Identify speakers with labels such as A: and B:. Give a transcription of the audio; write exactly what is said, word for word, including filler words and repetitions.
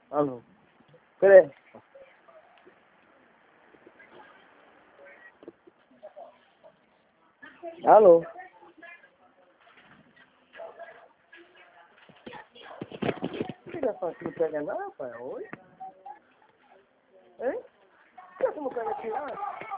A: Alô? Peraí. Alô? Que ligação aqui não pega não, rapaz? Oi? Hein? Por que você não pega aqui, não?